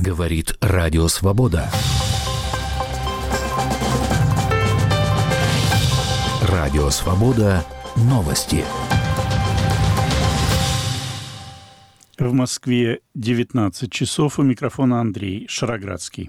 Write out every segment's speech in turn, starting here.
Говорит Радио Свобода. Радио Свобода. Новости. В Москве 19 часов. У микрофона Андрей Шароградский.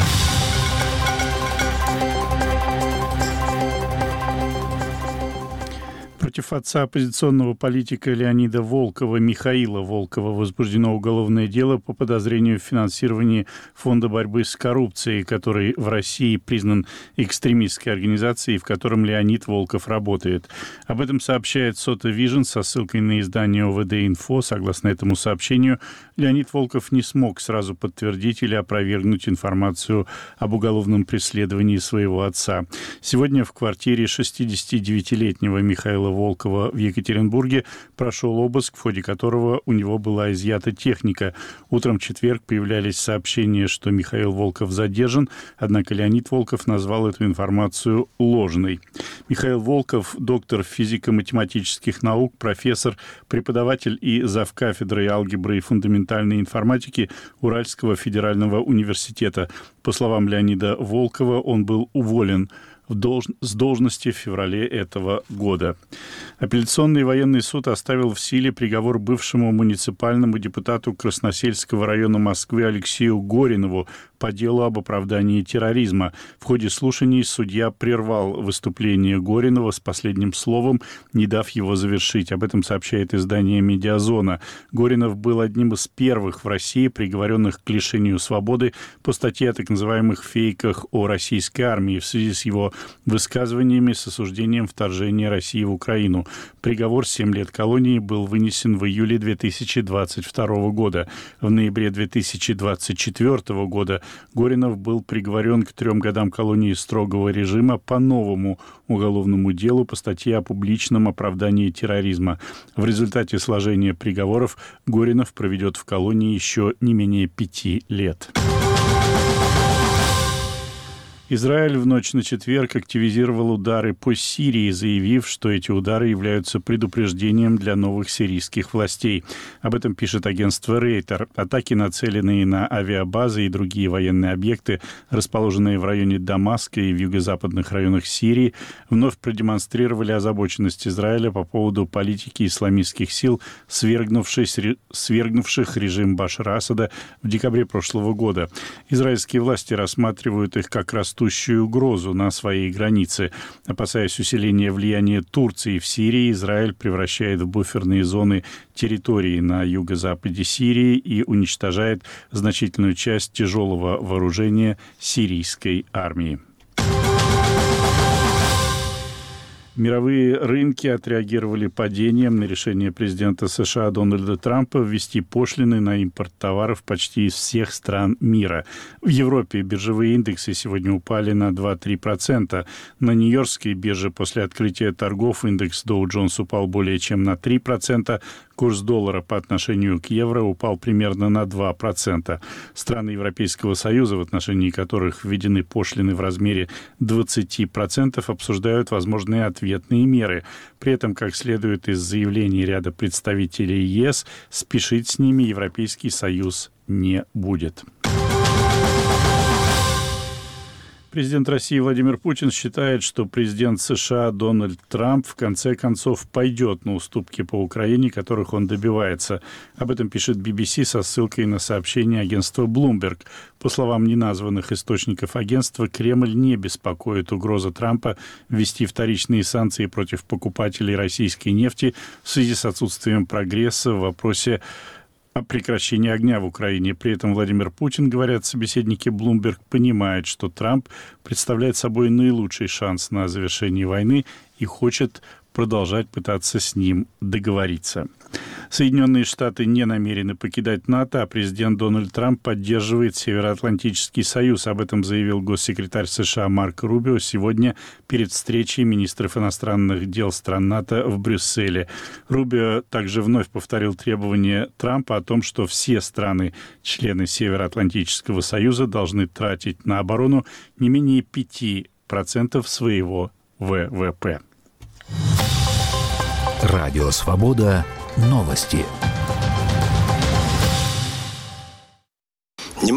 Против отца оппозиционного политика Леонида Волкова, Михаила Волкова, возбуждено уголовное дело по подозрению в финансировании Фонда борьбы с коррупцией, который в России признан экстремистской организацией, в котором Леонид Волков работает. Об этом сообщает Сота Вижн со ссылкой на издание ОВД-Инфо. Согласно этому сообщению, Леонид Волков не смог сразу подтвердить или опровергнуть информацию об уголовном преследовании своего отца. Сегодня в квартире 69-летнего Михаила Волкова в Екатеринбурге прошел обыск, в ходе которого у него была изъята техника. Утром в четверг появлялись сообщения, что Михаил Волков задержан, однако Леонид Волков назвал эту информацию ложной. Михаил Волков – доктор физико-математических наук, профессор, преподаватель и завкафедрой алгебры и фундаментальной информатики Уральского федерального университета. По словам Леонида Волкова, он был уволен с должности в феврале этого года. Апелляционный военный суд оставил в силе приговор бывшему муниципальному депутату Красносельского района Москвы Алексею Горинову по делу об оправдании терроризма. В ходе слушаний судья прервал выступление Горинова с последним словом, не дав его завершить. Об этом сообщает издание «Медиазона». Горинов был одним из первых в России приговоренных к лишению свободы по статье о так называемых фейках о российской армии в связи с его высказываниями с осуждением вторжения России в Украину. Приговор 7 лет колонии был вынесен в июле 2022 года. В ноябре 2024 года Горинов был приговорен к 3 годам колонии строгого режима по новому уголовному делу по статье о публичном оправдании терроризма. В результате сложения приговоров Горинов проведет в колонии еще не менее 5 лет. Израиль в ночь на четверг активизировал удары по Сирии, заявив, что эти удары являются предупреждением для новых сирийских властей. Об этом пишет агентство Рейтер. Атаки, нацеленные на авиабазы и другие военные объекты, расположенные в районе Дамаска и в юго-западных районах Сирии, вновь продемонстрировали озабоченность Израиля по поводу политики исламистских сил, свергнувших режим Башара Асада в декабре прошлого года. Израильские власти рассматривают их как растущую угрозу на своей границе. Опасаясь усиления влияния Турции в Сирии, Израиль превращает в буферные зоны территории на юго-западе Сирии и уничтожает значительную часть тяжелого вооружения сирийской армии. Мировые рынки отреагировали падением на решение президента США Дональда Трампа ввести пошлины на импорт товаров почти из всех стран мира. В Европе биржевые индексы сегодня упали на 2-3%. На Нью-Йоркской бирже после открытия торгов индекс Dow Jones упал более чем на 3%. Курс доллара по отношению к евро упал примерно на 2%. Страны Европейского Союза, в отношении которых введены пошлины в размере 20%, обсуждают возможные ответные меры. При этом, как следует из заявлений ряда представителей ЕС, спешить с ними Европейский Союз не будет. Президент России Владимир Путин считает, что президент США Дональд Трамп в конце концов пойдет на уступки по Украине, которых он добивается. Об этом пишет BBC со ссылкой на сообщение агентства Bloomberg. По словам неназванных источников агентства, Кремль не беспокоит угроза Трампа ввести вторичные санкции против покупателей российской нефти в связи с отсутствием прогресса в вопросе о прекращении огня в Украине. При этом Владимир Путин, говорят собеседники Bloomberg, понимает, что Трамп представляет собой наилучший шанс на завершение войны и хочет продолжать пытаться с ним договориться. Соединенные Штаты не намерены покидать НАТО, а президент Дональд Трамп поддерживает Североатлантический союз. Об этом заявил госсекретарь США Марко Рубио сегодня перед встречей министров иностранных дел стран НАТО в Брюсселе. Рубио также вновь повторил требования Трампа о том, что все страны, члены Североатлантического союза, должны тратить на оборону не менее 5% своего ВВП. Радио Свобода. Новости.